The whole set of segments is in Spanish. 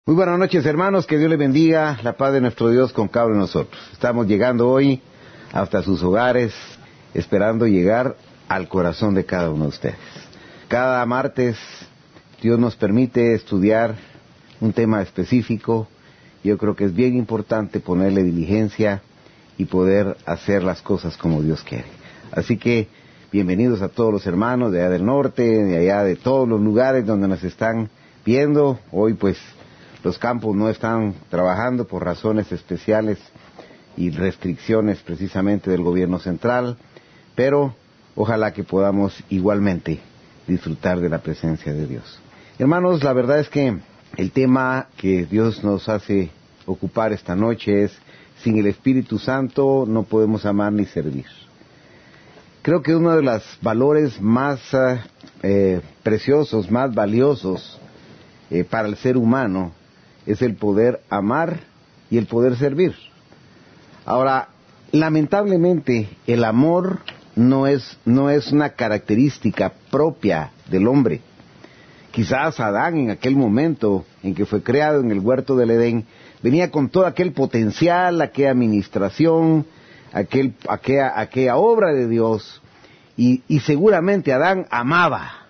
Muy buenas noches, hermanos, que Dios les bendiga, la paz de nuestro Dios con cada uno de nosotros. Estamos llegando hoy hasta sus hogares, esperando llegar al corazón de cada uno de ustedes. Cada martes Dios nos permite estudiar un tema específico. Yo creo que es bien importante ponerle diligencia y poder hacer las cosas como Dios quiere. Así que bienvenidos a todos los hermanos de allá del norte, de allá de todos los lugares donde nos están viendo. Hoy pues los campos no están trabajando por razones especiales y restricciones precisamente del gobierno central, pero ojalá que podamos igualmente disfrutar de la presencia de Dios. Hermanos, la verdad es que el tema que Dios nos hace ocupar esta noche es: sin el Espíritu Santo no podemos amar ni servir. Creo que uno de los valores más preciosos, más valiosos para el ser humano es el poder amar y el poder servir. Ahora, lamentablemente, el amor no es una característica propia del hombre. Quizás Adán, en aquel momento en que fue creado en el huerto del Edén, venía con todo aquel potencial, aquella administración, aquella obra de Dios, y seguramente Adán amaba.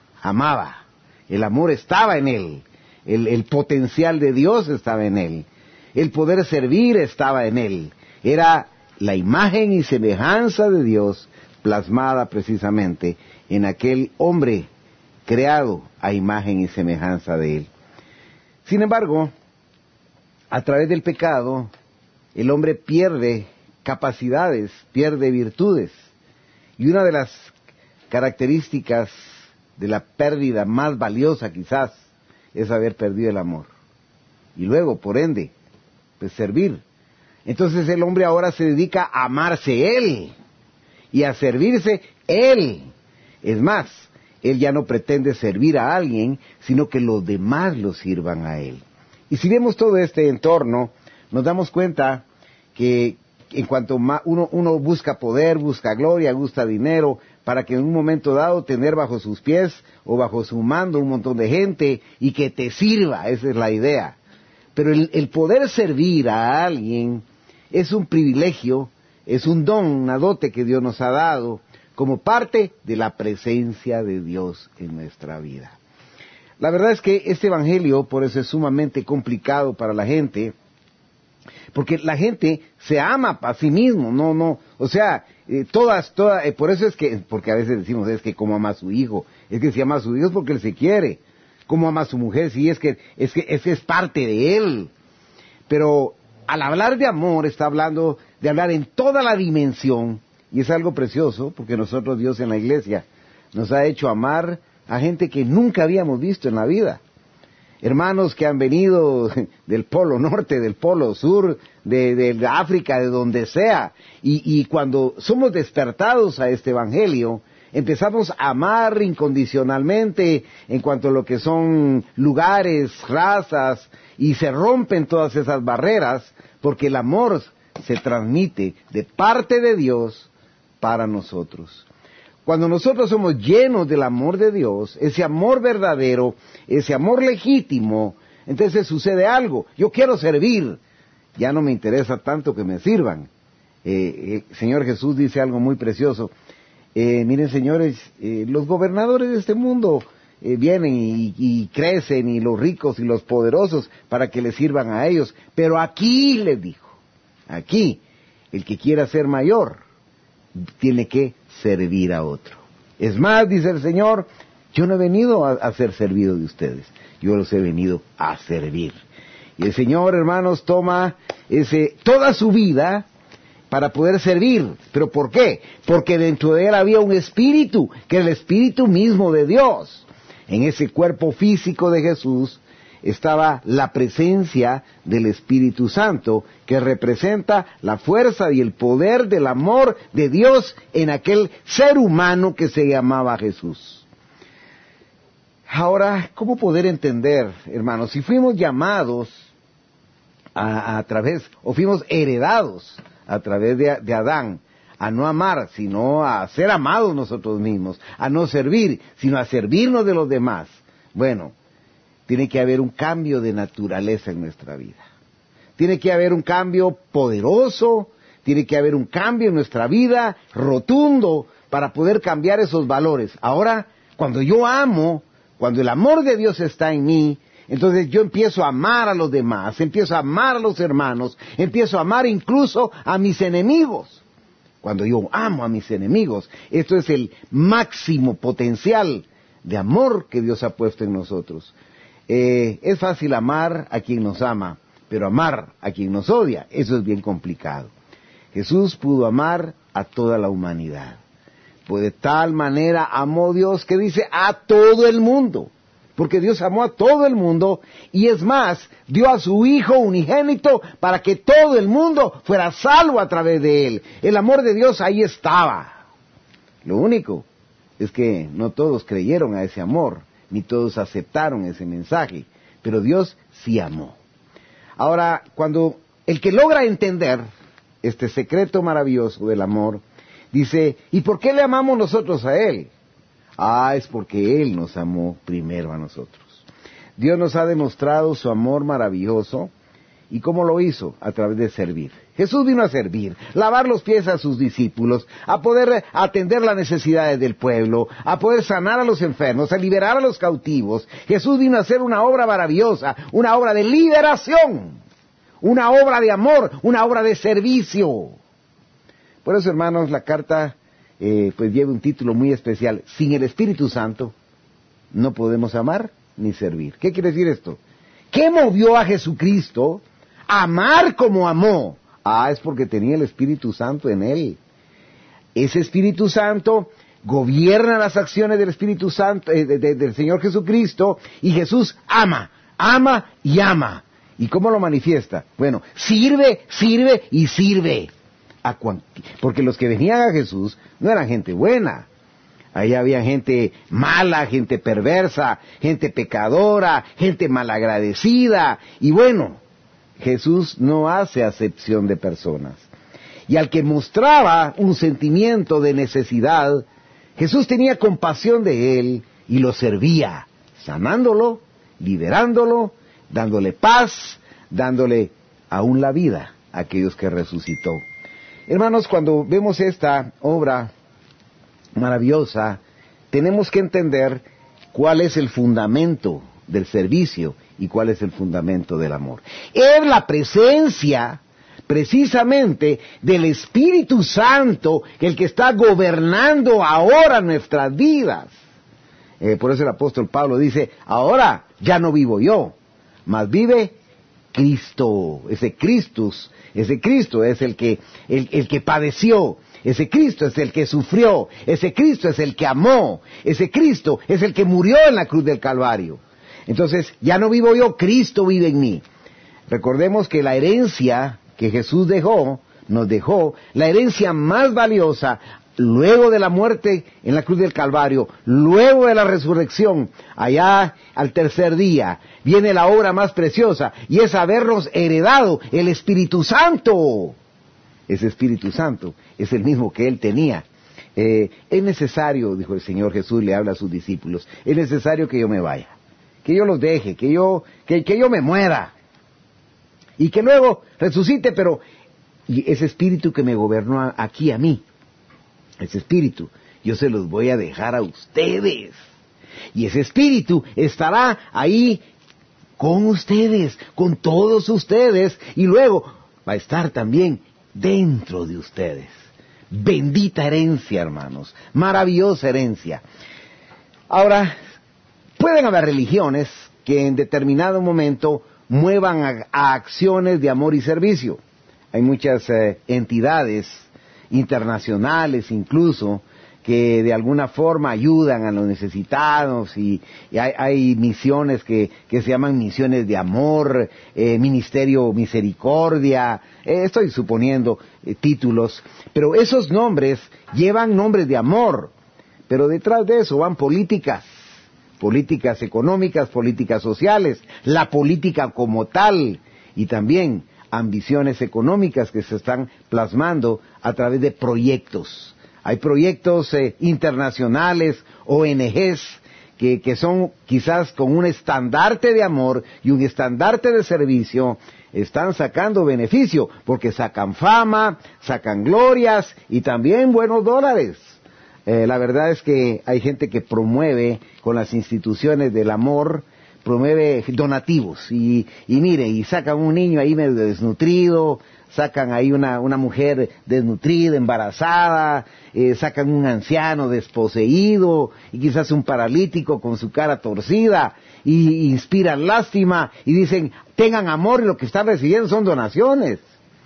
El amor estaba en él. El potencial de Dios estaba en él. El poder servir estaba en él. Era la imagen y semejanza de Dios plasmada precisamente en aquel hombre creado a imagen y semejanza de él. Sin embargo, a través del pecado, el hombre pierde capacidades, pierde virtudes. Y una de las características de la pérdida más valiosa quizás es haber perdido el amor. Y luego, por ende, pues servir. Entonces el hombre ahora se dedica a amarse él y a servirse él. Es más, él ya no pretende servir a alguien, sino que los demás lo sirvan a él. Y si vemos todo este entorno, nos damos cuenta que en cuanto uno busca poder, busca gloria, busca dinero, para que en un momento dado tener bajo sus pies o bajo su mando un montón de gente y que te sirva, esa es la idea. Pero el poder servir a alguien es un privilegio, es un don, una dote que Dios nos ha dado como parte de la presencia de Dios en nuestra vida. La verdad es que este evangelio por eso es sumamente complicado para la gente, porque la gente se ama a sí mismo, por eso es que, porque a veces decimos, es que como ama a su hijo, es que si ama a su hijo es porque él se quiere, como ama a su mujer, sí, es que es parte de él. Pero al hablar de amor, está hablando de hablar en toda la dimensión, y es algo precioso, porque nosotros, Dios en la iglesia, nos ha hecho amar a gente que nunca habíamos visto en la vida. Hermanos que han venido del polo norte, del polo sur, de África, de donde sea, y cuando somos despertados a este evangelio, empezamos a amar incondicionalmente en cuanto a lo que son lugares, razas, y se rompen todas esas barreras, porque el amor se transmite de parte de Dios para nosotros. Cuando nosotros somos llenos del amor de Dios, ese amor verdadero, ese amor legítimo, entonces sucede algo. Yo quiero servir, ya no me interesa tanto que me sirvan. El Señor Jesús dice algo muy precioso. Miren, señores, los gobernadores de este mundo vienen y crecen, y los ricos y los poderosos, para que les sirvan a ellos. Pero aquí, les dijo, aquí, el que quiera ser mayor, tiene que servir a otro. Es más, dice el Señor, yo no he venido a ser servido de ustedes, yo los he venido a servir. Y el Señor, hermanos, toma toda su vida para poder servir. ¿Pero por qué? Porque dentro de él había un espíritu, que era el espíritu mismo de Dios. En ese cuerpo físico de Jesús estaba la presencia del Espíritu Santo, que representa la fuerza y el poder del amor de Dios en aquel ser humano que se llamaba Jesús. Ahora, ¿cómo poder entender, hermanos, si fuimos llamados fuimos heredados a través de Adán, a no amar, sino a ser amados nosotros mismos, a no servir, sino a servirnos de los demás? Bueno, tiene que haber un cambio de naturaleza en nuestra vida. Tiene que haber un cambio poderoso, tiene que haber un cambio en nuestra vida rotundo para poder cambiar esos valores. Ahora, cuando yo amo, cuando el amor de Dios está en mí, entonces yo empiezo a amar a los demás, empiezo a amar a los hermanos, empiezo a amar incluso a mis enemigos. Cuando yo amo a mis enemigos, esto es el máximo potencial de amor que Dios ha puesto en nosotros. Es fácil amar a quien nos ama, pero amar a quien nos odia, eso es bien complicado. Jesús pudo amar a toda la humanidad. Pues de tal manera amó Dios que dice a todo el mundo. Porque Dios amó a todo el mundo y es más, dio a su Hijo unigénito para que todo el mundo fuera salvo a través de Él. El amor de Dios ahí estaba. Lo único es que no todos creyeron a ese amor, ni todos aceptaron ese mensaje, pero Dios sí amó. Ahora, cuando el que logra entender este secreto maravilloso del amor, dice, ¿y por qué le amamos nosotros a Él? Es porque Él nos amó primero a nosotros. Dios nos ha demostrado su amor maravilloso. ¿Y cómo lo hizo? A través de servir. Jesús vino a servir, lavar los pies a sus discípulos, a poder atender las necesidades del pueblo, a poder sanar a los enfermos, a liberar a los cautivos. Jesús vino a hacer una obra maravillosa, una obra de liberación, una obra de amor, una obra de servicio. Por eso, hermanos, la carta pues lleva un título muy especial. Sin el Espíritu Santo no podemos amar ni servir. ¿Qué quiere decir esto? ¿Qué movió a Jesucristo a amar como amó? Es porque tenía el Espíritu Santo en Él. Ese Espíritu Santo gobierna las acciones del Espíritu Santo, del Señor Jesucristo, y Jesús ama y ama. ¿Y cómo lo manifiesta? Bueno, sirve y sirve. Porque los que venían a Jesús no eran gente buena. Ahí había gente mala, gente perversa, gente pecadora, gente malagradecida. Y bueno, Jesús no hace acepción de personas. Y al que mostraba un sentimiento de necesidad, Jesús tenía compasión de él y lo servía, sanándolo, liberándolo, dándole paz, dándole aún la vida a aquellos que resucitó. Hermanos, cuando vemos esta obra maravillosa, tenemos que entender cuál es el fundamento del servicio y cuál es el fundamento del amor. Es la presencia, precisamente, del Espíritu Santo, el que está gobernando ahora nuestras vidas. Por eso el apóstol Pablo dice, ahora ya no vivo yo, mas vive Cristo. Ese Cristo es el que padeció, ese Cristo es el que sufrió, ese Cristo es el que amó, ese Cristo es el que murió en la cruz del Calvario. Entonces, ya no vivo yo, Cristo vive en mí. Recordemos que la herencia que Jesús nos dejó, la herencia más valiosa, luego de la muerte en la cruz del Calvario, luego de la resurrección, allá al tercer día, viene la obra más preciosa, y es habernos heredado el Espíritu Santo. Ese Espíritu Santo es el mismo que Él tenía. Es necesario, dijo el Señor Jesús, le habla a sus discípulos, es necesario que yo me vaya, que yo los deje, que yo me muera, y que luego resucite, pero y ese Espíritu que me gobernó aquí a mí, ese Espíritu, yo se los voy a dejar a ustedes. Y ese Espíritu estará ahí con ustedes, con todos ustedes, y luego va a estar también dentro de ustedes. Bendita herencia, hermanos, maravillosa herencia. Ahora, pueden haber religiones que en determinado momento muevan a acciones de amor y servicio. Hay muchas entidades internacionales incluso, que de alguna forma ayudan a los necesitados, y hay misiones que se llaman misiones de amor, ministerio misericordia, estoy suponiendo títulos, pero esos nombres llevan nombres de amor, pero detrás de eso van políticas económicas, políticas sociales, la política como tal, y también ambiciones económicas que se están plasmando a través de proyectos. Hay proyectos internacionales, ONGs, que son quizás con un estandarte de amor y un estandarte de servicio, están sacando beneficio, porque sacan fama, sacan glorias y también buenos dólares. La verdad es que hay gente que promueve con las instituciones del amor, promueve donativos, y mire, y sacan un niño ahí medio desnutrido, sacan ahí una mujer desnutrida, embarazada, sacan un anciano desposeído, y quizás un paralítico con su cara torcida, y inspiran lástima, y dicen, tengan amor, y lo que están recibiendo son donaciones.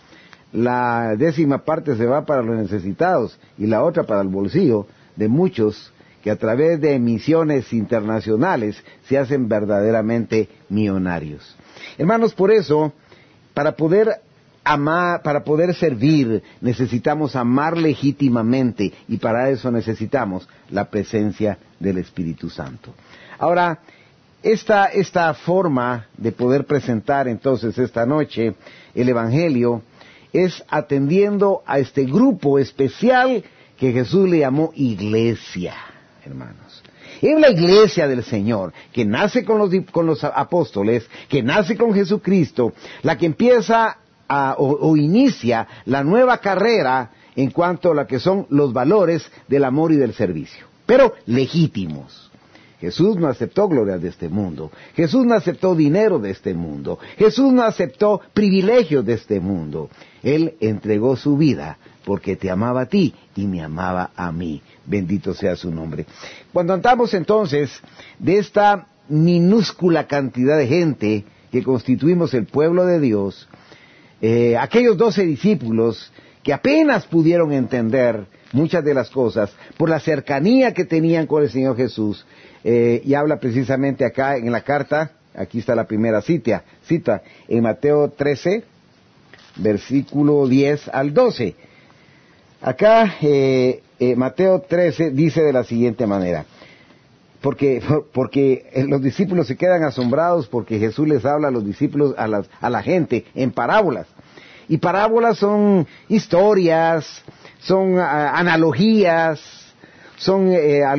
La 10ª parte se va para los necesitados, y la otra para el bolsillo de muchos que a través de misiones internacionales se hacen verdaderamente millonarios. Hermanos, por eso, para poder amar, para poder servir, necesitamos amar legítimamente, y para eso necesitamos la presencia del Espíritu Santo. Ahora, esta forma de poder presentar entonces esta noche el Evangelio es atendiendo a este grupo especial que Jesús le llamó iglesia, hermanos. Es la iglesia del Señor, que nace con los apóstoles, que nace con Jesucristo, la que empieza o inicia la nueva carrera en cuanto a lo que son los valores del amor y del servicio, pero legítimos. Jesús no aceptó glorias de este mundo, Jesús no aceptó dinero de este mundo, Jesús no aceptó privilegios de este mundo. Él entregó su vida porque te amaba a ti y me amaba a mí. Bendito sea su nombre. Cuando andamos entonces de esta minúscula cantidad de gente que constituimos el pueblo de Dios, aquellos 12 discípulos que apenas pudieron entender muchas de las cosas por la cercanía que tenían con el Señor Jesús, y habla precisamente acá en la carta, aquí está la primera cita en Mateo 13, versículo 10 al 12. Acá Mateo 13 dice de la siguiente manera, porque los discípulos se quedan asombrados porque Jesús les habla a los discípulos, a la gente, en parábolas. Y parábolas son historias, son analogías, son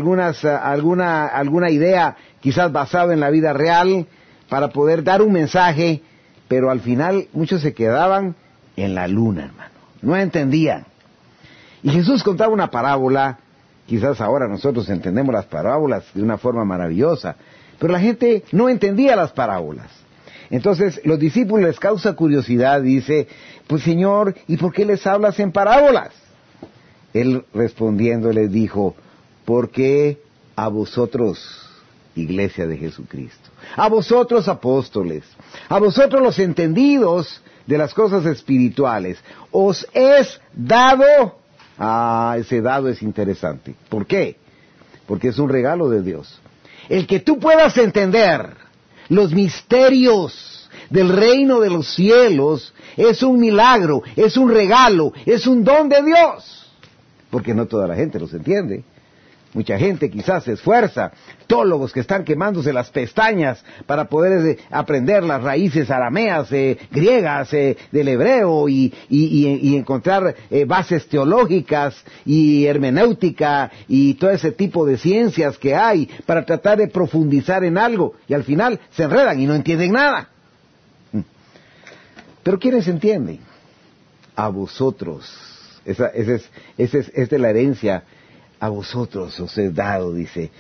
alguna idea quizás basada en la vida real para poder dar un mensaje, pero al final muchos se quedaban en la luna, hermano, no entendían. Y Jesús contaba una parábola, quizás ahora nosotros entendemos las parábolas de una forma maravillosa, pero la gente no entendía las parábolas. Entonces los discípulos les causa curiosidad, dice, pues Señor, ¿y por qué les hablas en parábolas? Él respondiendo les dijo, porque a vosotros, iglesia de Jesucristo, a vosotros apóstoles, a vosotros los entendidos de las cosas espirituales, os es dado, ese dado es interesante. ¿Por qué? Porque es un regalo de Dios. El que tú puedas entender los misterios del reino de los cielos es un milagro, es un regalo, es un don de Dios. Porque no toda la gente los entiende. Mucha gente quizás se esfuerza, teólogos que están quemándose las pestañas para poder aprender las raíces arameas, griegas, del hebreo y encontrar bases teológicas y hermenéutica y todo ese tipo de ciencias que hay para tratar de profundizar en algo, y al final se enredan y no entienden nada. Pero ¿quiénes entienden? A vosotros. Esa es de la herencia. A vosotros os he dado, dice,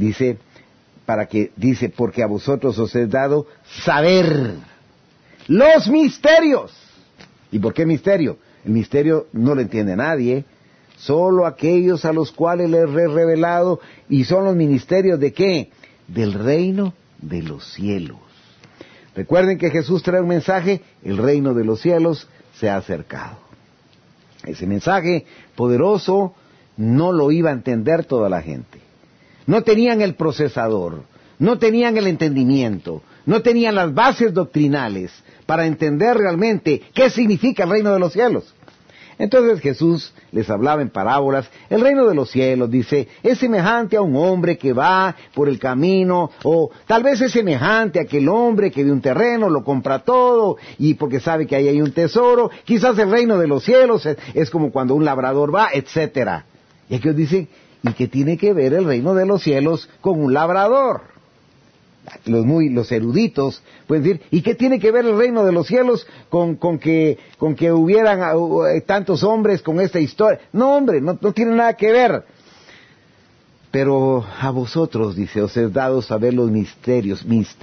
porque a vosotros os he dado saber los misterios. ¿Y por qué misterio? El misterio no lo entiende nadie, solo aquellos a los cuales les he revelado, y son los ministerios ¿de qué? Del reino de los cielos. Recuerden que Jesús trae un mensaje, el reino de los cielos se ha acercado. Ese mensaje poderoso no lo iba a entender toda la gente. No tenían el procesador, no tenían el entendimiento, no tenían las bases doctrinales para entender realmente qué significa el reino de los cielos. Entonces Jesús les hablaba en parábolas. El reino de los cielos, dice, es semejante a un hombre que va por el camino, o tal vez es semejante a aquel hombre que de un terreno lo compra todo, y porque sabe que ahí hay un tesoro. Quizás el reino de los cielos es como cuando un labrador va, etcétera. Y aquí os dicen, ¿Y qué tiene que ver el reino de los cielos con un labrador? Los eruditos pueden decir, ¿y qué tiene que ver el reino de los cielos con que hubieran tantos hombres con esta historia? No, hombre, no tiene nada que ver. Pero a vosotros, dice, os es dado saber los misterios.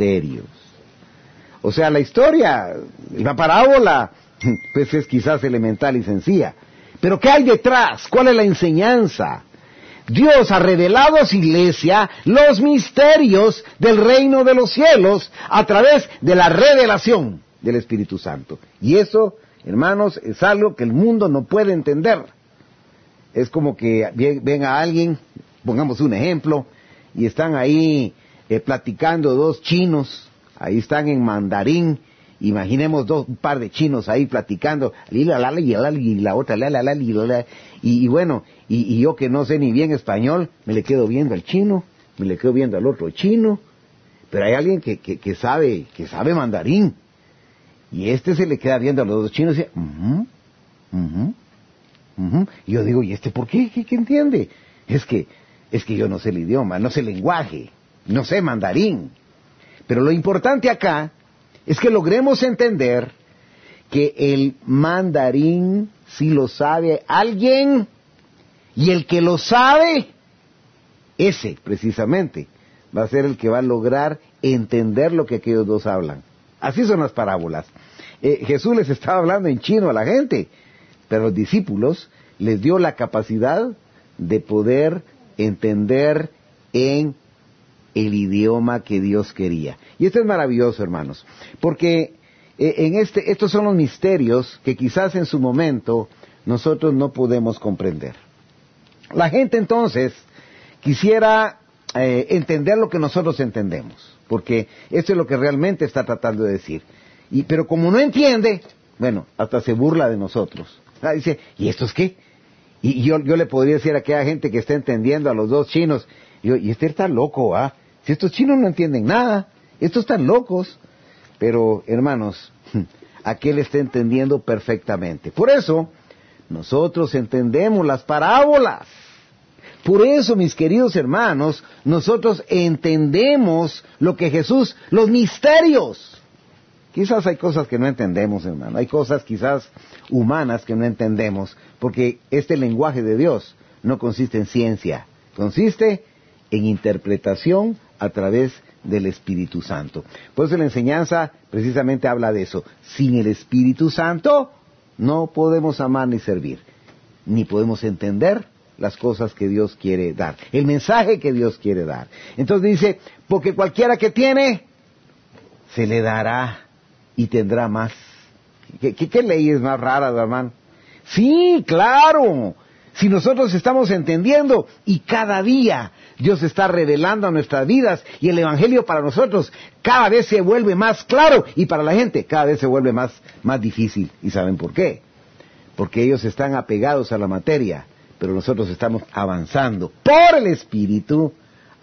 O sea, la historia, la parábola, pues es quizás elemental y sencilla. Pero ¿qué hay detrás? ¿Cuál es la enseñanza? Dios ha revelado a su iglesia los misterios del reino de los cielos a través de la revelación del Espíritu Santo. Y eso, hermanos, es algo que el mundo no puede entender. Es como que venga alguien, pongamos un ejemplo, y están ahí platicando dos chinos, ahí están en mandarín. Imaginemos un par de chinos ahí platicando, y la otra, y bueno, y yo que no sé ni bien español, me le quedo viendo al chino, me le quedo viendo al otro chino, pero hay alguien que sabe mandarín, y se le queda viendo a los dos chinos y dice, y yo digo, ¿y por qué? ¿Qué entiende? Es que yo no sé el idioma, no sé el lenguaje, no sé mandarín, pero lo importante acá es que logremos entender que el mandarín sí lo sabe alguien, y el que lo sabe, ese precisamente, va a ser el que va a lograr entender lo que aquellos dos hablan. Así son las parábolas. Jesús les estaba hablando en chino a la gente, pero a los discípulos les dio la capacidad de poder entender en el idioma que Dios quería. Y esto es maravilloso, hermanos, porque estos son los misterios que quizás en su momento nosotros no podemos comprender. La gente entonces quisiera entender lo que nosotros entendemos, porque esto es lo que realmente está tratando de decir. Pero como no entiende, bueno, hasta se burla de nosotros. Dice, ¿y esto es qué? Y yo le podría decir a aquella gente que está entendiendo a los dos chinos, y está loco, ¿ah? Si estos chinos no entienden nada, estos están locos. Pero, hermanos, aquel está entendiendo perfectamente. Por eso, nosotros entendemos las parábolas. Por eso, mis queridos hermanos, nosotros entendemos lo que Jesús, los misterios. Quizás hay cosas que no entendemos, hermano. Hay cosas quizás humanas que no entendemos, porque este lenguaje de Dios no consiste en ciencia, consiste en interpretación a través del Espíritu Santo. Por eso la enseñanza precisamente habla de eso. Sin el Espíritu Santo no podemos amar ni servir, ni podemos entender las cosas que Dios quiere dar, el mensaje que Dios quiere dar. Entonces dice, porque cualquiera que tiene, se le dará y tendrá más. ¿Qué ley es más rara, hermano? Sí, claro. Si nosotros estamos entendiendo y cada día Dios está revelando a nuestras vidas y el Evangelio para nosotros cada vez se vuelve más claro y para la gente cada vez se vuelve más difícil. ¿Y saben por qué? Porque ellos están apegados a la materia, pero nosotros estamos avanzando por el Espíritu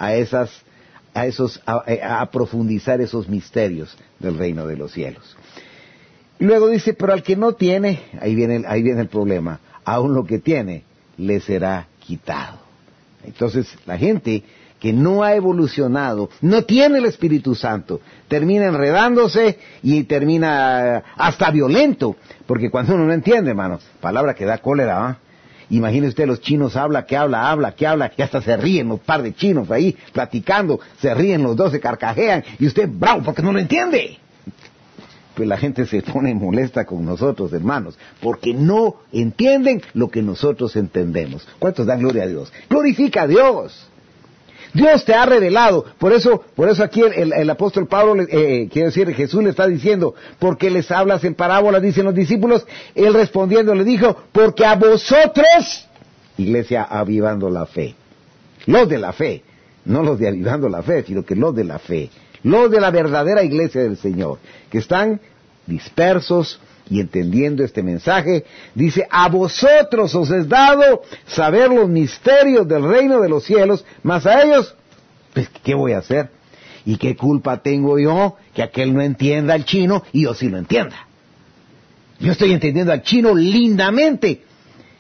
a profundizar esos misterios del reino de los cielos. Y luego dice, pero al que no tiene, ahí viene el problema, aún lo que tiene le será quitado. Entonces la gente que no ha evolucionado, no tiene el Espíritu Santo, termina enredándose y termina hasta violento, porque cuando uno no entiende, hermano, palabra que da cólera, ¿eh? Imagine usted, los chinos habla, y hasta se ríen los par de chinos ahí platicando, se ríen los dos, se carcajean, y usted bravo porque no lo entiende. Pues la gente se pone molesta con nosotros, hermanos, porque no entienden lo que nosotros entendemos. ¿Cuántos dan gloria a Dios? ¡Glorifica a Dios! Dios te ha revelado. Por eso aquí el apóstol Pablo, quiere decir, Jesús le está diciendo, ¿por qué les hablas en parábolas? Dicen los discípulos. Él respondiendo le dijo, porque a vosotros, iglesia avivando la fe. Los de la fe, no los de avivando la fe, sino que los de la fe. Los de la verdadera iglesia del Señor, que están dispersos y entendiendo este mensaje, dice, a vosotros os es dado saber los misterios del reino de los cielos, mas a ellos, pues, ¿qué voy a hacer? ¿Y qué culpa tengo yo que aquel no entienda el chino y yo sí lo entienda? Yo estoy entendiendo al chino lindamente.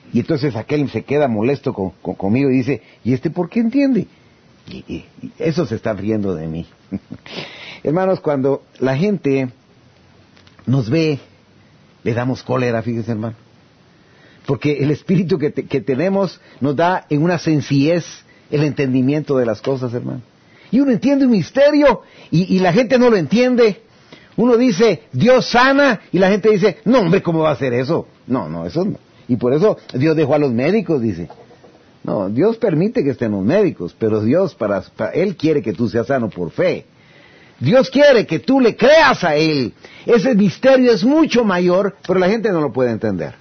Y entonces aquel se queda molesto conmigo y dice, ¿y este por qué entiende? Y eso se está riendo de mí. Hermanos, cuando la gente nos ve, le damos cólera, fíjense, hermano. Porque el espíritu que tenemos nos da en una sencillez el entendimiento de las cosas, hermano. Y uno entiende un misterio y la gente no lo entiende. Uno dice, Dios sana, y la gente dice, no, hombre, ¿cómo va a hacer eso? No, eso no. Y por eso Dios dejó a los médicos, dice. No, Dios permite que estén los médicos, pero Dios, Él quiere que tú seas sano por fe. Dios quiere que tú le creas a Él. Ese misterio es mucho mayor, pero la gente no lo puede entender.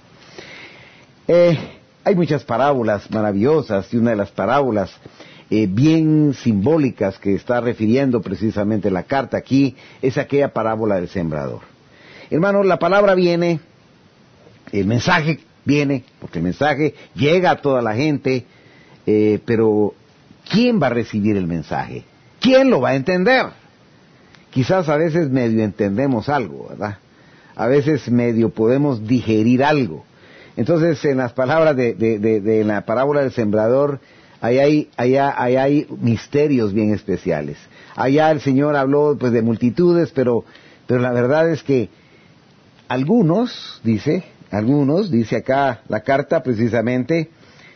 Hay muchas parábolas maravillosas, y una de las parábolas bien simbólicas que está refiriendo precisamente la carta aquí es aquella parábola del sembrador. Hermanos, la palabra viene, el mensaje viene, porque el mensaje llega a toda la gente, pero ¿quién va a recibir el mensaje? ¿Quién lo va a entender? Quizás a veces medio entendemos algo, ¿verdad? A veces medio podemos digerir algo. Entonces, en las palabras de la parábola del sembrador, allá hay misterios bien especiales. Allá el Señor habló pues de multitudes, pero la verdad es que algunos, dice acá la carta precisamente,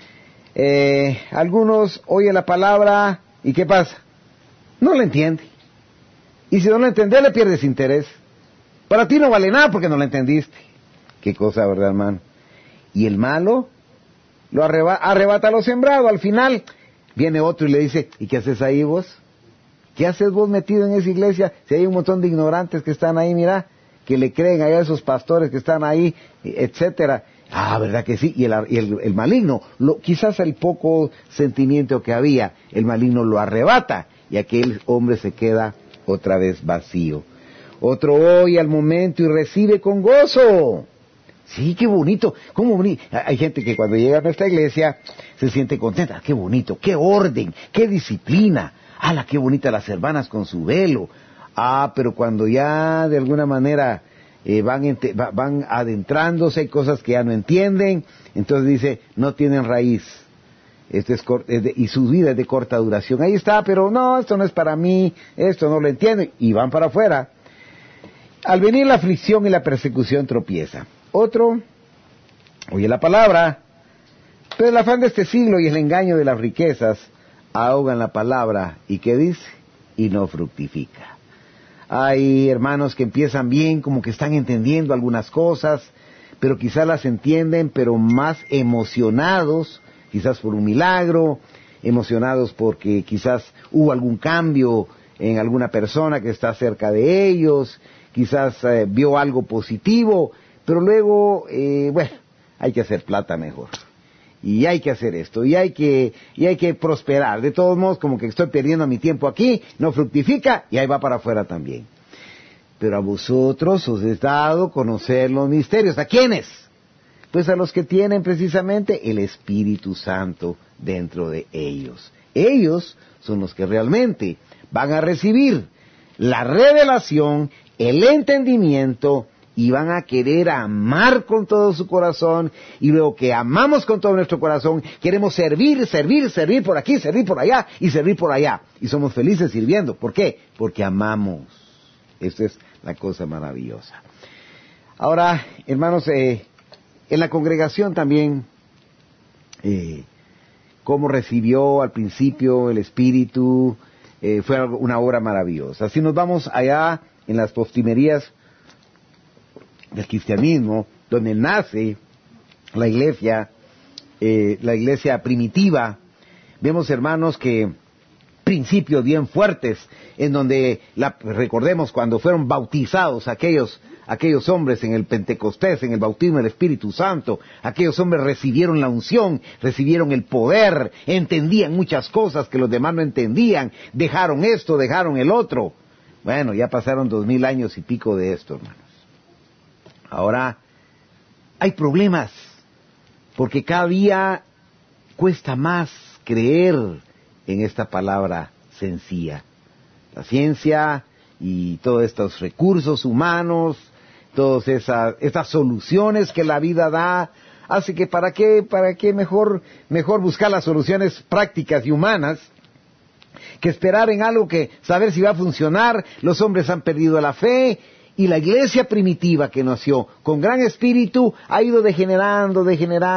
algunos oyen la palabra y ¿qué pasa? No la entiende. Y si no la entiendes, le pierdes interés. Para ti no vale nada porque no la entendiste. Qué cosa, ¿verdad, hermano? Y el malo lo arrebata lo sembrado. Al final viene otro y le dice, ¿y qué haces ahí vos? ¿Qué haces vos metido en esa iglesia? Si hay un montón de ignorantes que están ahí, mira, que le creen a esos pastores que están ahí, etcétera. Ah, ¿verdad que sí? Y el maligno, quizás el poco sentimiento que había, el maligno lo arrebata y aquel hombre se queda otra vez vacío. Otro oye al momento y recibe con gozo. Sí, qué bonito, cómo bonito. Hay gente que cuando llega a nuestra iglesia se siente contenta. Qué bonito, qué orden, qué disciplina. ¡Hala, qué bonitas las hermanas con su velo! Ah, pero cuando ya de alguna manera van adentrándose, hay cosas que ya no entienden, entonces dice, no tienen raíz. Y su vida es de corta duración. Ahí está, pero no, esto no es para mí, esto no lo entiendo, y van para afuera. Al venir la aflicción y la persecución tropieza. Otro oye la palabra, pero el afán de este siglo y el engaño de las riquezas ahogan la palabra, ¿y qué dice? Y no fructifica. Hay hermanos que empiezan bien, como que están entendiendo algunas cosas, pero quizás las entienden, pero más emocionados, quizás por un milagro, emocionados porque quizás hubo algún cambio en alguna persona que está cerca de ellos, quizás vio algo positivo, pero luego, hay que hacer plata mejor. Y hay que hacer esto, y hay que prosperar. De todos modos, como que estoy perdiendo mi tiempo aquí, no fructifica, y ahí va para afuera también. Pero a vosotros os es dado conocer los misterios. ¿A quiénes? Pues a los que tienen precisamente el Espíritu Santo dentro de ellos. Ellos son los que realmente van a recibir la revelación, el entendimiento, y van a querer amar con todo su corazón, y luego que amamos con todo nuestro corazón, queremos servir por aquí, servir por allá, y servir por allá. Y somos felices sirviendo. ¿Por qué? Porque amamos. Esta es la cosa maravillosa. Ahora, hermanos, en la congregación también, cómo recibió al principio el Espíritu, fue una obra maravillosa. Si nos vamos allá en las postrimerías del cristianismo, donde nace la iglesia primitiva, vemos, hermanos, que principios bien fuertes, en donde, recordemos, cuando fueron bautizados aquellos hombres en el Pentecostés, en el bautismo del Espíritu Santo, aquellos hombres recibieron la unción, recibieron el poder, entendían muchas cosas que los demás no entendían, dejaron esto, dejaron el otro. Bueno, ya pasaron 2000 años y pico de esto, hermanos. Ahora, hay problemas, porque cada día cuesta más creer en esta palabra sencilla. La ciencia y todos estos recursos humanos, todas estas soluciones que la vida da, Así que ¿para qué mejor buscar las soluciones prácticas y humanas que esperar en algo que saber si va a funcionar? Los hombres han perdido la fe y la iglesia primitiva que nació con gran espíritu ha ido degenerando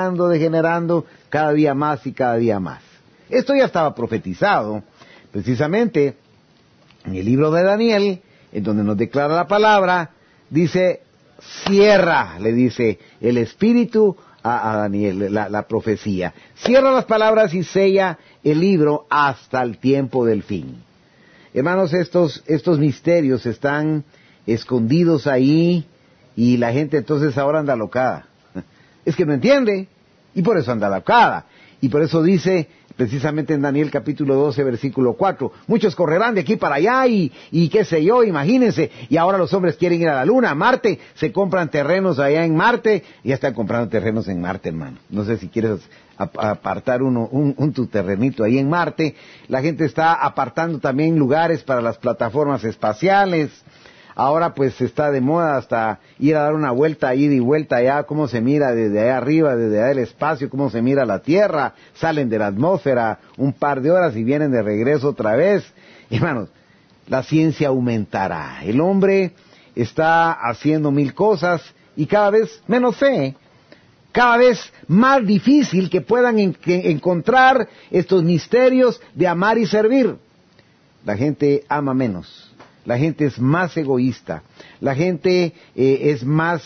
cada día más y cada día más. Esto ya estaba profetizado precisamente en el libro de Daniel, en donde nos declara la palabra. Dice, cierra, le dice el espíritu a Daniel, la profecía. Cierra las palabras y sella el libro hasta el tiempo del fin. Hermanos, estos misterios están escondidos ahí y la gente entonces ahora anda alocada. Es que no entiende y por eso anda alocada. Y por eso dice precisamente en Daniel capítulo 12 versículo 4, muchos correrán de aquí para allá y qué sé yo, imagínense, y ahora los hombres quieren ir a la luna, a Marte, se compran terrenos allá en Marte, y ya están comprando terrenos en Marte, hermano. No sé si quieres apartar tu terrenito ahí en Marte. La gente está apartando también lugares para las plataformas espaciales. Ahora pues está de moda hasta ir a dar una vuelta, ida y vuelta allá, cómo se mira desde allá arriba, desde allá del espacio, cómo se mira la Tierra, salen de la atmósfera un par de horas y vienen de regreso otra vez. Hermanos, la ciencia aumentará. El hombre está haciendo 1000 cosas y cada vez menos fe, cada vez más difícil que puedan encontrar estos misterios de amar y servir. La gente ama menos. La gente es más egoísta, la gente es más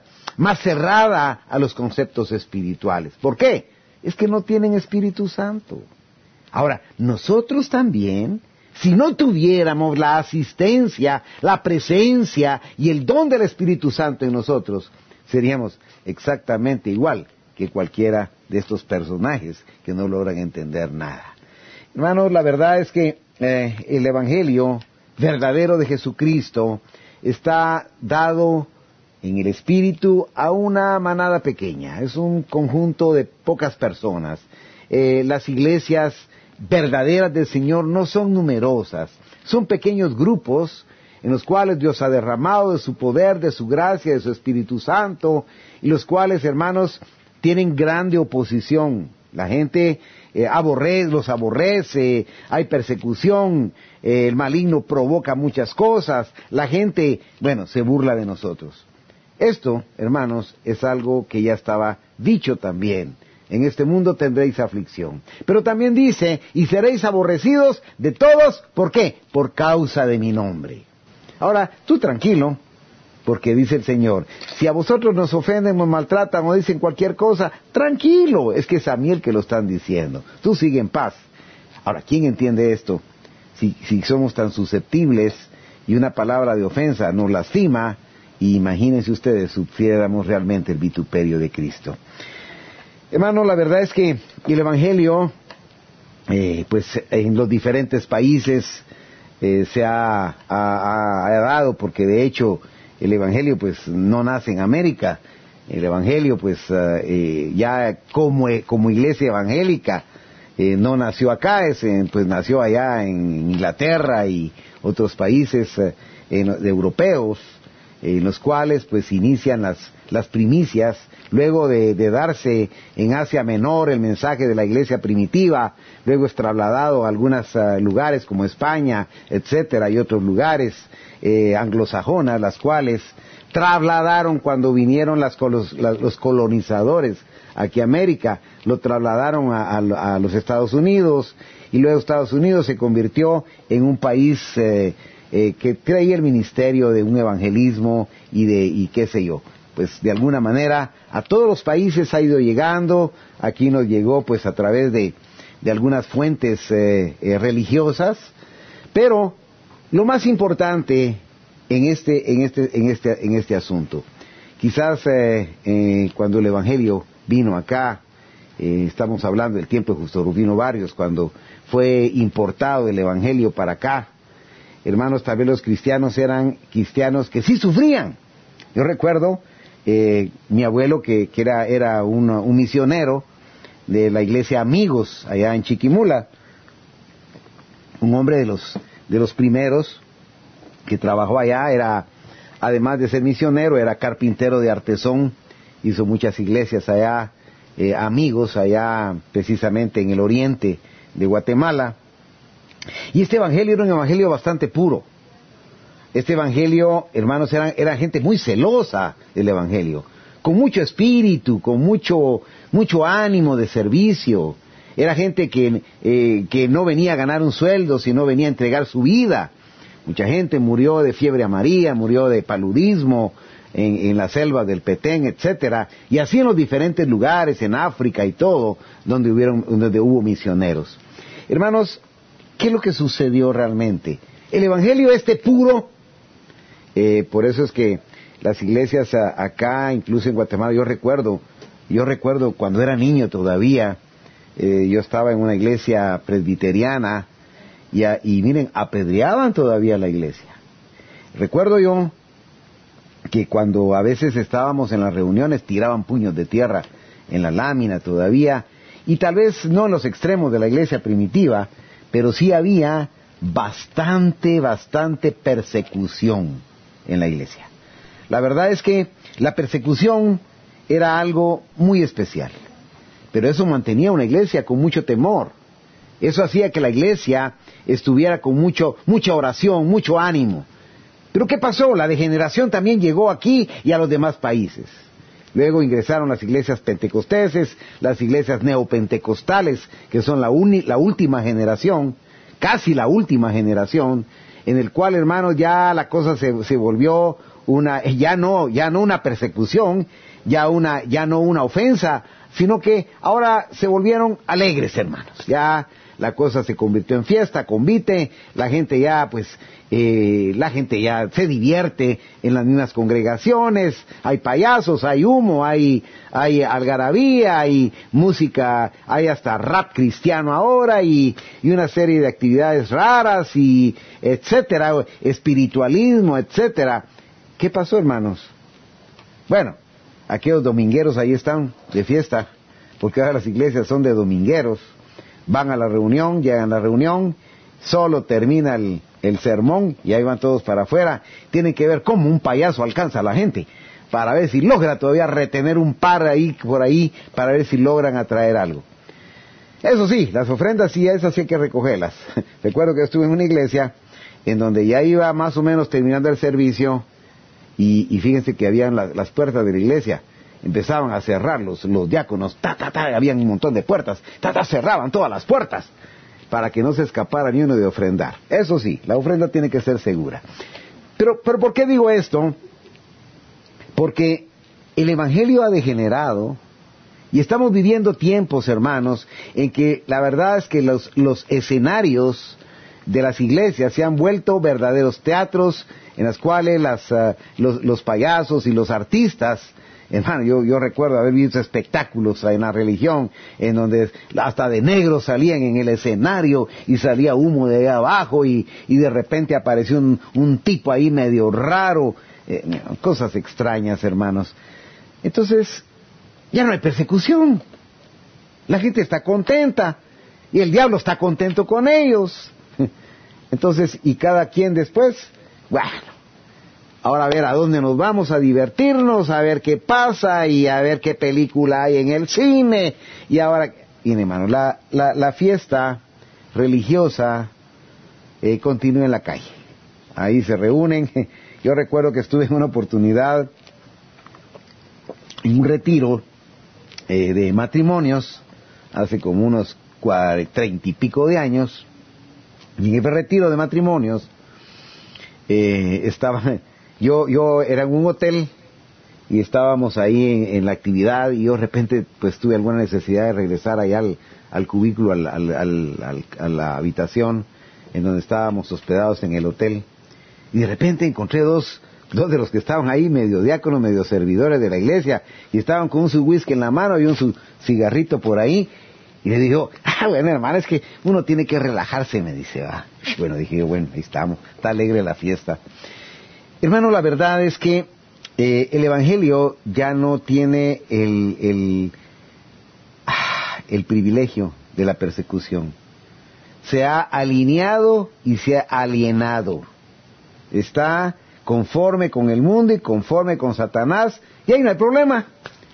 cerrada a los conceptos espirituales. ¿Por qué? Es que no tienen Espíritu Santo. Ahora, nosotros también, si no tuviéramos la asistencia, la presencia y el don del Espíritu Santo en nosotros, seríamos exactamente igual que cualquiera de estos personajes que no logran entender nada. Hermanos, la verdad es que el Evangelio verdadero de Jesucristo está dado en el Espíritu a una manada pequeña, es un conjunto de pocas personas. Las iglesias verdaderas del Señor no son numerosas, son pequeños grupos en los cuales Dios ha derramado de su poder, de su gracia, de su Espíritu Santo, y los cuales, hermanos, tienen grande oposición. La gente los aborrece, hay persecución, el maligno provoca muchas cosas, la gente, se burla de nosotros. Esto, hermanos, es algo que ya estaba dicho también. En este mundo tendréis aflicción. Pero también dice, y seréis aborrecidos de todos, ¿por qué? Por causa de mi nombre. Ahora, tú tranquilo, porque dice el Señor, si a vosotros nos ofenden, nos maltratan o dicen cualquier cosa, tranquilo, es que es a mí el que lo están diciendo. Tú sigue en paz. Ahora, ¿quién entiende esto? Si somos tan susceptibles y una palabra de ofensa nos lastima, y imagínense ustedes, sufriéramos realmente el vituperio de Cristo. Hermano, la verdad es que el Evangelio, en los diferentes países se ha dado, porque de hecho el Evangelio no nace en América. El Evangelio ya como iglesia evangélica no nació acá, nació allá en Inglaterra y otros países europeos, en los cuales inician las primicias, luego de darse en Asia Menor el mensaje de la iglesia primitiva, luego es trasladado a algunos lugares como España, etcétera, y otros lugares anglosajonas, las cuales trasladaron cuando vinieron los colonizadores aquí a América, lo trasladaron a los Estados Unidos, y luego Estados Unidos se convirtió en un país que traía el ministerio de un evangelismo y qué sé yo. De alguna manera a todos los países ha ido llegando. Aquí nos llegó a través de algunas fuentes religiosas, pero lo más importante en este asunto, quizás cuando el Evangelio vino acá, estamos hablando del tiempo de Justo Rufino Barrios, cuando fue importado el Evangelio para acá, hermanos, tal vez los cristianos eran cristianos que sí sufrían. Yo recuerdo mi abuelo que era un misionero de la iglesia Amigos allá en Chiquimula, un hombre de los primeros que trabajó allá, además de ser misionero, era carpintero de artesón hizo muchas iglesias allá, amigos allá precisamente en el oriente de Guatemala. Y este evangelio era un evangelio bastante puro. Este evangelio, hermanos, era gente muy celosa del evangelio, con mucho espíritu, con mucho ánimo de servicio. Era gente que no venía a ganar un sueldo, sino venía a entregar su vida. Mucha gente murió de fiebre amarilla, murió de paludismo en la selva del Petén, etcétera, y así en los diferentes lugares, en África y todo, donde hubo misioneros. Hermanos, ¿qué es lo que sucedió realmente? El evangelio puro, por eso es que las iglesias acá, incluso en Guatemala, yo recuerdo cuando era niño todavía, yo estaba en una iglesia presbiteriana, y miren, apedreaban todavía la iglesia. Recuerdo yo que cuando a veces estábamos en las reuniones tiraban puños de tierra en la lámina todavía, y tal vez no en los extremos de la iglesia primitiva, pero sí había bastante persecución en la iglesia. La verdad es que la persecución era algo muy especial, pero eso mantenía una iglesia con mucho temor. Eso hacía que la iglesia estuviera con mucha oración, mucho ánimo. Pero ¿qué pasó? La degeneración también llegó aquí y a los demás países. Luego ingresaron las iglesias pentecosteses, las iglesias neopentecostales, que son la última generación, casi la última generación, en el cual, hermanos, ya la cosa se volvió ya no una persecución, ya no una ofensa, sino que ahora se volvieron alegres, hermanos. Ya la cosa se convirtió en fiesta, convite, la gente ya se divierte en las mismas congregaciones, hay payasos, hay humo, hay algarabía, hay música, hay hasta rap cristiano ahora, y una serie de actividades raras, y etcétera, espiritualismo, etcétera. ¿Qué pasó, hermanos? Bueno, aquellos domingueros ahí están de fiesta, porque ahora las iglesias son de domingueros. Van a la reunión, llegan a la reunión, solo termina el sermón y ahí van todos para afuera. Tienen que ver cómo un payaso alcanza a la gente, para ver si logra todavía retener un par ahí por ahí, para ver si logran atraer algo. Eso sí, las ofrendas sí, esas sí hay que recogerlas. Recuerdo que estuve en una iglesia en donde ya iba más o menos terminando el servicio, y fíjense que habían las puertas de la iglesia. Empezaban a cerrar los diáconos, habían un montón de puertas, cerraban todas las puertas, para que no se escapara ni uno de ofrendar. Eso sí, la ofrenda tiene que ser segura. Pero ¿por qué digo esto? Porque el evangelio ha degenerado, y estamos viviendo tiempos, hermanos, en que la verdad es que los escenarios de las iglesias se han vuelto verdaderos teatros, en las cuales los payasos y los artistas, hermano, yo recuerdo haber visto espectáculos en la religión, en donde hasta de negros salían en el escenario, y salía humo de ahí abajo, y de repente apareció un tipo ahí medio raro, cosas extrañas, hermanos. Entonces, ya no hay persecución, la gente está contenta, y el diablo está contento con ellos. Entonces, y cada quien después, bueno, ahora a ver a dónde nos vamos a divertirnos, a ver qué pasa, y a ver qué película hay en el cine, y ahora, miren, hermano, la fiesta religiosa continúa en la calle. Ahí se reúnen. Yo recuerdo que estuve en una oportunidad en un retiro de matrimonios, hace como unos 30 y pico de años, y en ese retiro de matrimonios, yo era en un hotel, y estábamos ahí en la actividad, y yo de repente pues tuve alguna necesidad de regresar allá al cubículo, a la habitación en donde estábamos hospedados en el hotel, y de repente encontré dos de los que estaban ahí, medio diáconos, medio servidores de la iglesia, y estaban con su whisky en la mano y su cigarrito por ahí. Y le digo, bueno, hermano, es que uno tiene que relajarse, me dice, va. Bueno, dije yo, bueno, ahí estamos, está alegre la fiesta. Hermano, la verdad es que el evangelio ya no tiene el privilegio de la persecución. Se ha alineado y se ha alienado. Está conforme con el mundo y conforme con Satanás, y ahí no hay problema.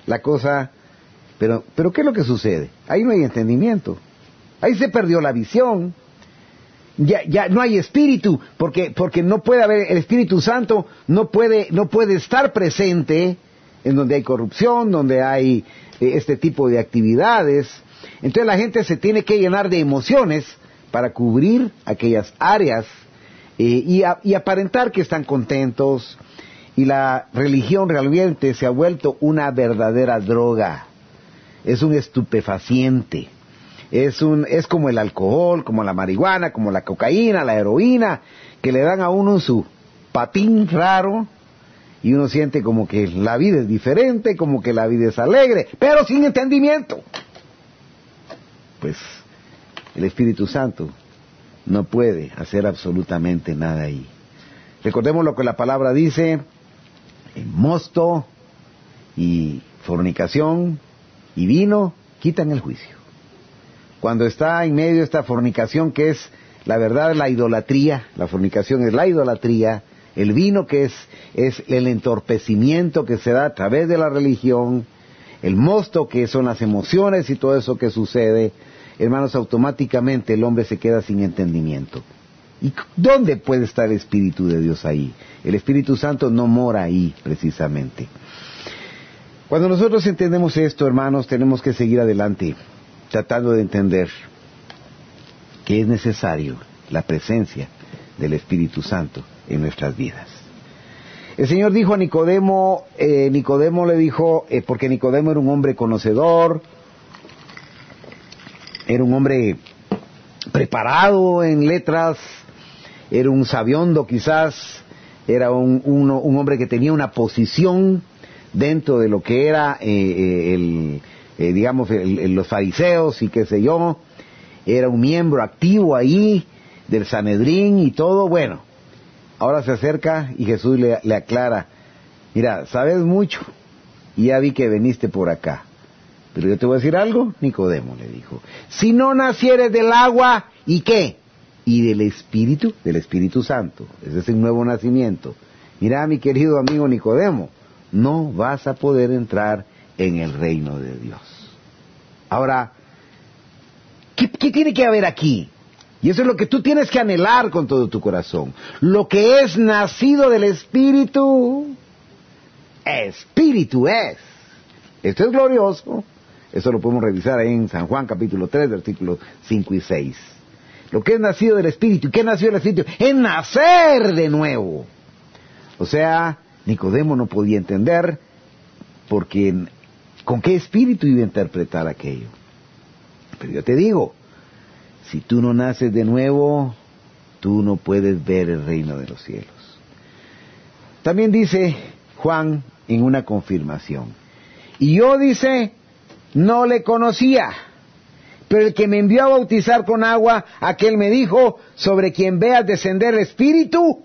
la cosa, pero ¿qué es lo que sucede? Ahí no hay entendimiento, ahí se perdió la visión, ya no hay espíritu, porque no puede haber, el Espíritu Santo no puede estar presente en donde hay corrupción, donde hay este tipo de actividades. Entonces la gente se tiene que llenar de emociones para cubrir aquellas áreas y aparentar que están contentos, y la religión realmente se ha vuelto una verdadera droga, es un estupefaciente. Es como el alcohol, como la marihuana, como la cocaína, la heroína, que le dan a uno su patín raro, y uno siente como que la vida es diferente, como que la vida es alegre, pero sin entendimiento. Pues el Espíritu Santo no puede hacer absolutamente nada ahí. Recordemos lo que la palabra dice: mosto y fornicación y vino quitan el juicio. Cuando está en medio de esta fornicación, que es la verdad, la idolatría, la fornicación es la idolatría, el vino que es el entorpecimiento que se da a través de la religión, el mosto que son las emociones y todo eso que sucede, hermanos, automáticamente el hombre se queda sin entendimiento. ¿Y dónde puede estar el Espíritu de Dios ahí? El Espíritu Santo no mora ahí, precisamente. Cuando nosotros entendemos esto, hermanos, tenemos que seguir adelante, tratando de entender que es necesario la presencia del Espíritu Santo en nuestras vidas. El Señor dijo a Nicodemo, Nicodemo le dijo, porque Nicodemo era un hombre conocedor, era un hombre preparado en letras, era un sabiondo quizás, era un hombre que tenía una posición dentro de lo que era los fariseos y qué sé yo, era un miembro activo ahí del Sanedrín y todo. Bueno, ahora se acerca y Jesús le aclara: mira, sabes mucho y ya vi que viniste por acá, pero yo te voy a decir algo, Nicodemo, le dijo: si no nacieres del agua, ¿y qué? Y del Espíritu Santo. Ese es el nuevo nacimiento. Mira, mi querido amigo Nicodemo, no vas a poder entrar en el reino de Dios. Ahora, ¿qué tiene que haber aquí? Y eso es lo que tú tienes que anhelar con todo tu corazón. Lo que es nacido del Espíritu, Espíritu es. Esto es glorioso. Eso lo podemos revisar ahí en San Juan capítulo 3, versículos 5 y 6. Lo que es nacido del Espíritu. ¿Y qué nació del Espíritu? Es nacer de nuevo. O sea, Nicodemo no podía entender, porque ¿con qué espíritu iba a interpretar aquello? Pero yo te digo, si tú no naces de nuevo, tú no puedes ver el reino de los cielos. También dice Juan en una confirmación: y yo, dice, no le conocía, pero el que me envió a bautizar con agua, aquel me dijo: sobre quien veas descender el Espíritu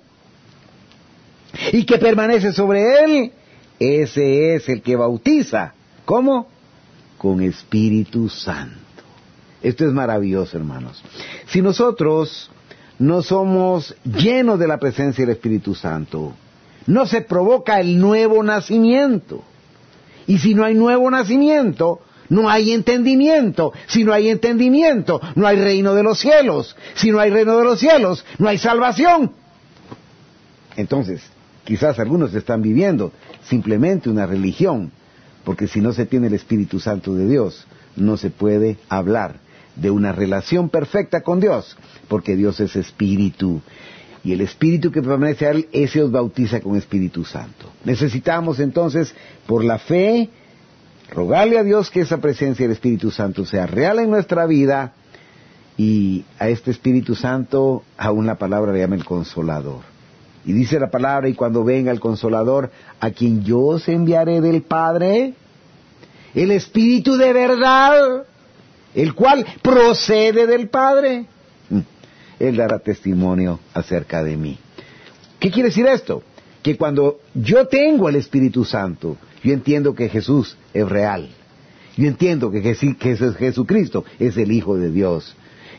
y que permanece sobre él, ese es el que bautiza. ¿Cómo? Con Espíritu Santo. Esto es maravilloso, hermanos. Si nosotros no somos llenos de la presencia del Espíritu Santo, no se provoca el nuevo nacimiento. Y si no hay nuevo nacimiento, no hay entendimiento. Si no hay entendimiento, no hay reino de los cielos. Si no hay reino de los cielos, no hay salvación. Entonces, quizás algunos están viviendo simplemente una religión, porque si no se tiene el Espíritu Santo de Dios, no se puede hablar de una relación perfecta con Dios, porque Dios es Espíritu, y el Espíritu que permanece a Él, ese os bautiza con Espíritu Santo. Necesitamos entonces, por la fe, rogarle a Dios que esa presencia del Espíritu Santo sea real en nuestra vida, y a este Espíritu Santo, aún la palabra le llama el Consolador. Y dice la palabra: y cuando venga el Consolador, a quien yo os enviaré del Padre, el Espíritu de verdad, el cual procede del Padre, Él dará testimonio acerca de mí. ¿Qué quiere decir esto? Que cuando yo tengo el Espíritu Santo, yo entiendo que Jesús es real. Yo entiendo que Jesucristo es el Hijo de Dios.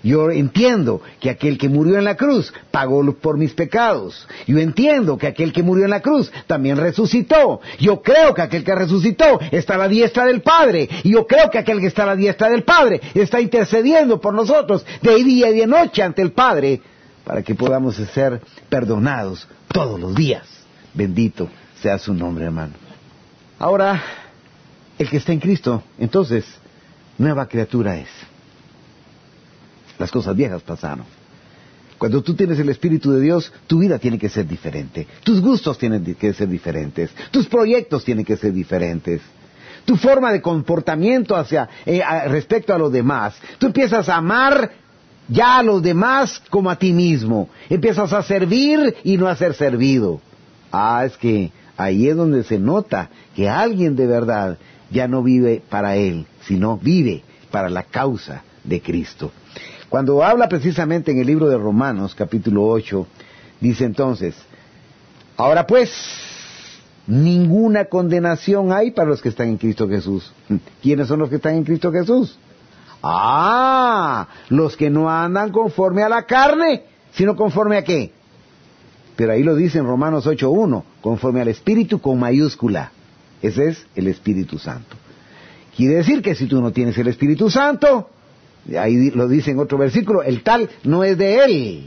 Yo entiendo que aquel que murió en la cruz pagó por mis pecados. Yo entiendo que aquel que murió en la cruz también resucitó. Yo creo que aquel que resucitó está a la diestra del Padre. Y yo creo que aquel que está a la diestra del Padre está intercediendo por nosotros de día y de noche ante el Padre para que podamos ser perdonados todos los días. Bendito sea su nombre, hermano. Ahora, el que está en Cristo, entonces, nueva criatura es. Las cosas viejas pasaron. Cuando tú tienes el Espíritu de Dios, tu vida tiene que ser diferente. Tus gustos tienen que ser diferentes. Tus proyectos tienen que ser diferentes. Tu forma de comportamiento respecto a los demás. Tú empiezas a amar ya a los demás como a ti mismo. Empiezas a servir y no a ser servido. Es que ahí es donde se nota que alguien de verdad ya no vive para él, sino vive para la causa de Cristo. Cuando habla precisamente en el libro de Romanos, capítulo 8, dice entonces, ahora pues, ninguna condenación hay para los que están en Cristo Jesús. ¿Quiénes son los que están en Cristo Jesús? Los que no andan conforme a la carne, sino conforme a ¿qué? Pero ahí lo dice en Romanos 8:1, conforme al Espíritu con mayúscula. Ese es el Espíritu Santo. Quiere decir que si tú no tienes el Espíritu Santo, ahí lo dice en otro versículo, el tal no es de él.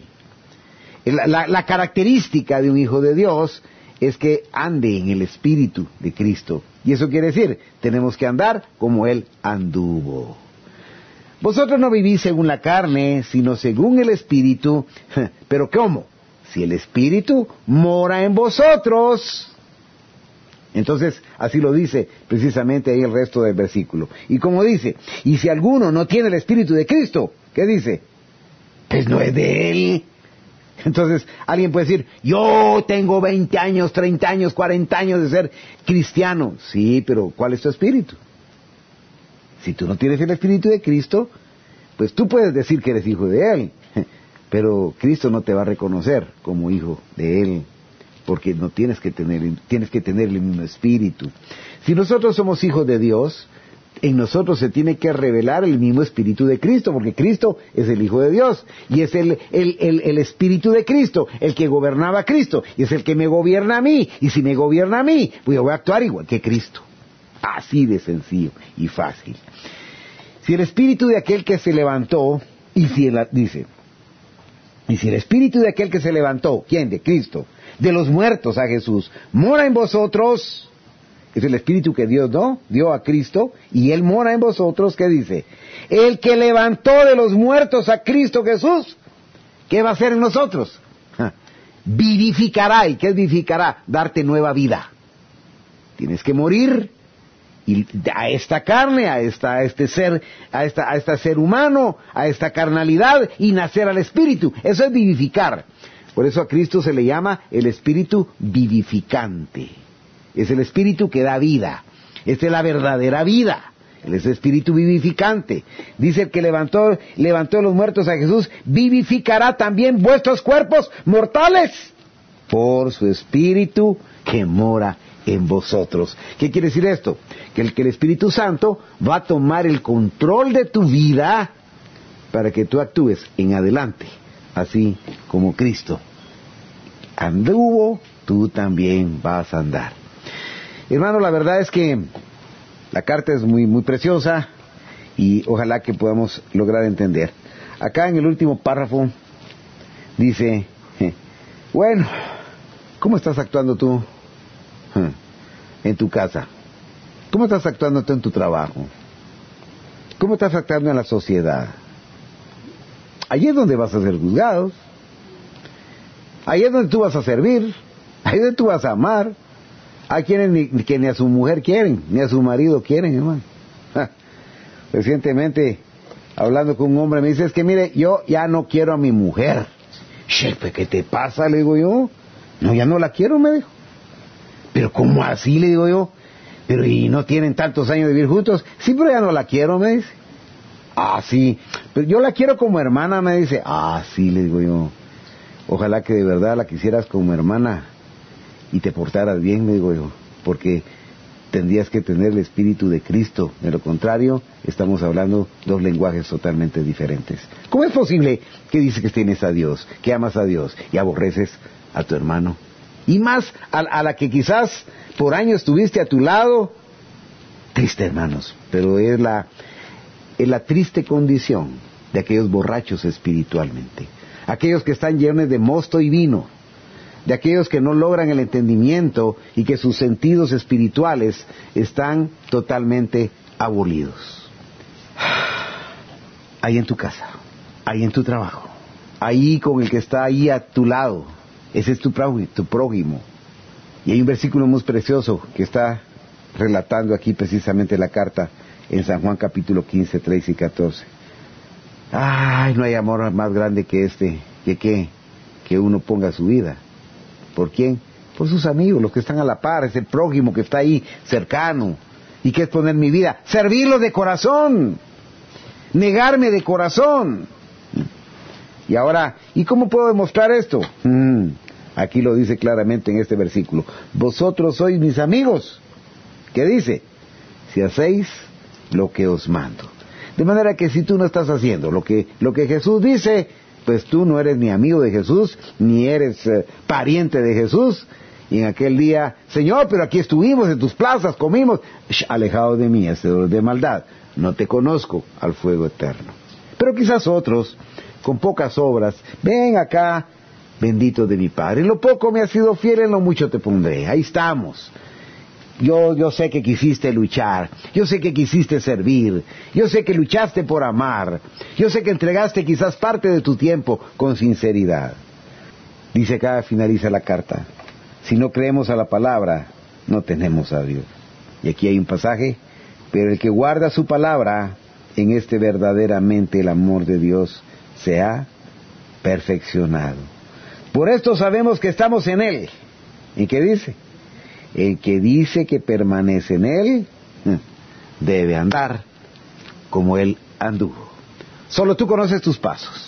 La característica de un hijo de Dios es que ande en el Espíritu de Cristo. Y eso quiere decir, tenemos que andar como él anduvo. Vosotros no vivís según la carne, sino según el Espíritu. ¿Pero cómo? Si el Espíritu mora en vosotros. Entonces, así lo dice precisamente ahí el resto del versículo. Y como dice, y si alguno no tiene el Espíritu de Cristo, ¿qué dice? Pues no es de él. Entonces, alguien puede decir, yo tengo 20 años, 30 años, 40 años de ser cristiano. Sí, pero ¿cuál es tu espíritu? Si tú no tienes el Espíritu de Cristo, pues tú puedes decir que eres hijo de él, pero Cristo no te va a reconocer como hijo de él, porque no tienes que tener el mismo espíritu. Si nosotros somos hijos de Dios, en nosotros se tiene que revelar el mismo espíritu de Cristo, porque Cristo es el Hijo de Dios, y es el espíritu de Cristo, el que gobernaba a Cristo, y es el que me gobierna a mí, y si me gobierna a mí, pues yo voy a actuar igual que Cristo. Así de sencillo y fácil. Si el espíritu de aquel que se levantó, y si el espíritu de aquel que se levantó, ¿quién? De Cristo, de los muertos a Jesús, mora en vosotros, es el espíritu que Dios dio a Cristo, y Él mora en vosotros, ¿qué dice? El que levantó de los muertos a Cristo Jesús, ¿qué va a hacer en nosotros? Vivificará. ¿Y qué vivificará? Darte nueva vida. Tienes que morir y a esta carne, a este ser humano, a esta carnalidad, y nacer al espíritu. Eso es vivificar. Por eso a Cristo se le llama el espíritu vivificante. Es el espíritu que da vida. Esta es la verdadera vida. Él es espíritu vivificante. Dice el que levantó de los muertos a Jesús, vivificará también vuestros cuerpos mortales por su espíritu que mora en vosotros. ¿Qué quiere decir esto? Que el Espíritu Santo va a tomar el control de tu vida para que tú actúes en adelante, así como Cristo anduvo, tú también vas a andar. Hermano, la verdad es que la carta es muy, muy preciosa y ojalá que podamos lograr entender. Acá en el último párrafo dice, bueno, ¿cómo estás actuando tú en tu casa? ¿Cómo estás actuando tú en tu trabajo? ¿Cómo estás actuando en la sociedad? Allí es donde vas a ser juzgados. Ahí es donde tú vas a servir. Ahí es donde tú vas a amar. Hay quienes que ni a su mujer quieren, ni a su marido quieren, hermano. Recientemente, hablando con un hombre, me dice, es que mire, yo ya no quiero a mi mujer. Chefe, ¿qué te pasa? Le digo yo. No, ya no la quiero, me dijo. Pero ¿cómo así? Le digo yo. Pero ¿y no tienen tantos años de vivir juntos? Sí, pero ya no la quiero, me dice. Sí. Pero yo la quiero como hermana, me dice. Sí, le digo yo. Ojalá que de verdad la quisieras como hermana y te portaras bien, me digo yo, porque tendrías que tener el Espíritu de Cristo. De lo contrario, estamos hablando dos lenguajes totalmente diferentes. ¿Cómo es posible que dices que tienes a Dios, que amas a Dios y aborreces a tu hermano? Y más a la que quizás por años estuviste a tu lado. Triste, hermanos, pero es la triste condición de aquellos borrachos espiritualmente, aquellos que están llenos de mosto y vino, de aquellos que no logran el entendimiento y que sus sentidos espirituales están totalmente abolidos. Ahí en tu casa, ahí en tu trabajo, ahí con el que está ahí a tu lado, ese es tu prójimo. Y hay un versículo muy precioso que está relatando aquí precisamente la carta en San Juan capítulo 15, 13 y 14. Ay, no hay amor más grande que este, que uno ponga su vida. ¿Por quién? Por sus amigos, los que están a la par, es el prójimo que está ahí cercano. ¿Y qué es poner mi vida? Servirlo de corazón, negarme de corazón. Y ahora, ¿y cómo puedo demostrar esto? Aquí lo dice claramente en este versículo. Vosotros sois mis amigos. ¿Qué dice? Si hacéis lo que os mando. De manera que si tú no estás haciendo lo que Jesús dice, pues tú no eres ni amigo de Jesús, ni eres pariente de Jesús. Y en aquel día, Señor, pero aquí estuvimos en tus plazas, comimos. Alejado de mí, hacedor de maldad, no te conozco, al fuego eterno. Pero quizás otros, con pocas obras, ven acá, bendito de mi Padre. En lo poco me has sido fiel, en lo mucho te pondré. Ahí estamos. Yo sé que quisiste luchar, yo sé que quisiste servir, yo sé que luchaste por amar, yo sé que entregaste quizás parte de tu tiempo con sinceridad. Dice acá, finaliza la carta, si no creemos a la palabra, no tenemos a Dios. Y aquí hay un pasaje, pero el que guarda su palabra, en este verdaderamente el amor de Dios se ha perfeccionado. Por esto sabemos que estamos en Él. ¿Y qué dice? El que dice que permanece en Él, debe andar como Él anduvo. Solo tú conoces tus pasos.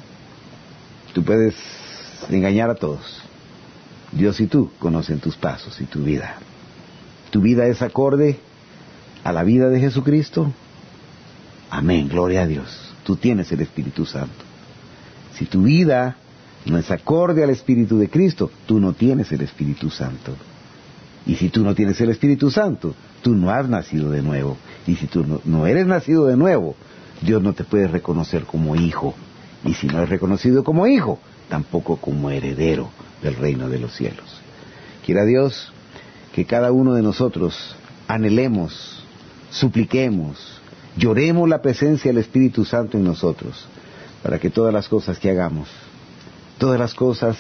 Tú puedes engañar a todos. Dios y tú conocen tus pasos y tu vida. ¿Tu vida es acorde a la vida de Jesucristo? Amén, gloria a Dios. Tú tienes el Espíritu Santo. Si tu vida no es acorde al Espíritu de Cristo, tú no tienes el Espíritu Santo. Y si tú no tienes el Espíritu Santo, tú no has nacido de nuevo. Y si tú no eres nacido de nuevo, Dios no te puede reconocer como hijo. Y si no es reconocido como hijo, tampoco como heredero del reino de los cielos. Quiera Dios que cada uno de nosotros anhelemos, supliquemos, lloremos la presencia del Espíritu Santo en nosotros, para que todas las cosas que hagamos, todas las cosas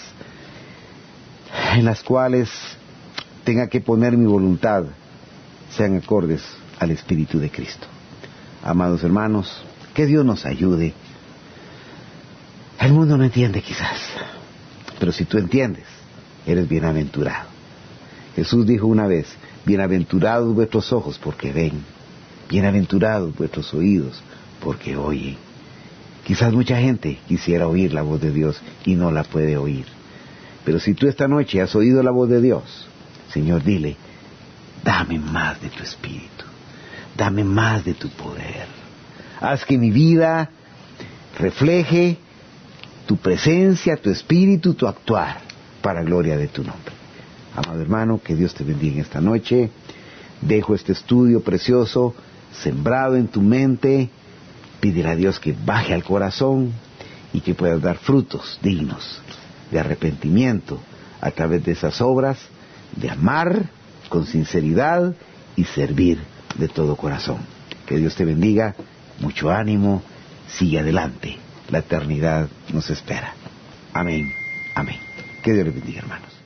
en las cuales tenga que poner mi voluntad, sean acordes al Espíritu de Cristo. Amados hermanos, que Dios nos ayude. El mundo no entiende quizás, pero si tú entiendes, eres bienaventurado. Jesús dijo una vez, bienaventurados vuestros ojos porque ven, bienaventurados vuestros oídos porque oyen. Quizás mucha gente quisiera oír la voz de Dios y no la puede oír. Pero si tú esta noche has oído la voz de Dios, Señor, dile, dame más de tu Espíritu, dame más de tu poder. Haz que mi vida refleje tu presencia, tu Espíritu, tu actuar, para gloria de tu nombre. Amado hermano, que Dios te bendiga esta noche. Dejo este estudio precioso, sembrado en tu mente. Pídele a Dios que baje al corazón y que puedas dar frutos dignos de arrepentimiento a través de esas obras, de amar con sinceridad y servir de todo corazón. Que Dios te bendiga, mucho ánimo, sigue adelante, la eternidad nos espera. Amén, amén. Que Dios les bendiga, hermanos.